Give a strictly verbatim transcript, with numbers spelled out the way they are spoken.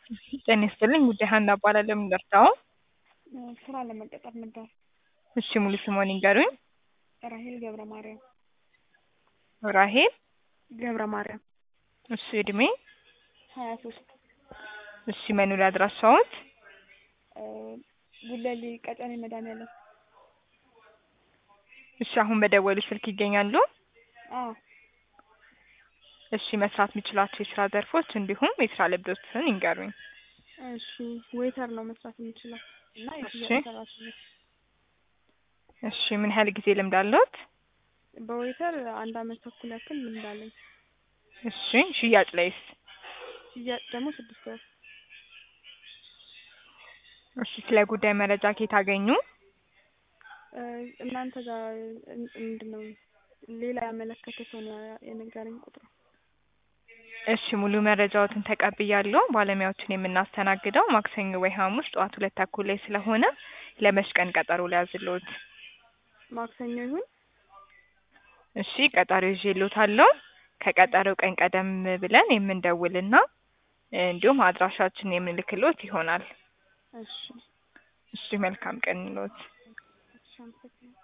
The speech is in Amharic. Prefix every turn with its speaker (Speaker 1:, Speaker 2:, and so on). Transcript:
Speaker 1: ጤና ይስጥልኝ ጉዳይ ሀና እባላለሁ። ምን ልርዳዎ?
Speaker 2: ስራ ለመቀጠር ነበር።
Speaker 1: እሺ ሙሉ ስምዎን ይንገሩኝ?
Speaker 2: ራሄል ገብረ ማርያም።
Speaker 1: ራሄል
Speaker 2: ገብረ ማርያም።
Speaker 1: እሺ እድሜ?
Speaker 2: ሀያ ሶስት
Speaker 1: እሺ መኖሪያ አድራሻዎት?
Speaker 2: ጉለሌ ቀጨኔ መድኃኒዓለም።
Speaker 1: እሺ አሁን በደወሉት ስልክ ይገኛሉ?
Speaker 2: አዎ።
Speaker 1: እሺ መስራት የሚችሏቸው የስራ ዘርፎች እንዲሁም የስራ ልምዶችን ይንገሩኝ?
Speaker 2: እሺ ዌይተር ነው መስራት የምችለው እና
Speaker 1: እሺ
Speaker 2: የሽያጭ ሰራተኛ።
Speaker 1: እሺ ምን ያህል ጊዜ ልምድ አለዎት?
Speaker 2: በዌይተር አንድ አመት ተኩል ያክል ልምድ አለኝ።
Speaker 1: እሺ ሽያጭ ላይስ?
Speaker 2: ሽያጭ ደግሞ ስድስት ወር።
Speaker 1: እሺ ስለ ጉዳይ መረጃ ከየት አገኙ?
Speaker 2: እናንተ ጋር ምንድን ነው ሌላ ያመለከተ ሰው ነው የነገረኝ ቁጥሩ።
Speaker 1: እሺ ሙሉ መረጃዎትን ተቀብያለሁ። ባለሙያዎችን የምናስተናግደው ማክሰኞ ወይ ሐሙስ ጠዋት ሁለት ተኩል ላይ ስለሆነ ለመች ቀን ቀጠሮ ልያዝልዎት?
Speaker 2: ማክሰኞ ይሁን?
Speaker 1: እሺ ቀጠሮ ይዤልዎታለሁ። ከቀጠሮው ቀን ቀደም ብለን የምንደውልና እንዲሁም አድራሻችንን የምንልክልዎት ይሆናል።
Speaker 2: እሺ
Speaker 1: እሺ መልካም ቀን ይሁንልዎት።
Speaker 2: እሺ አመሰግናለሁ።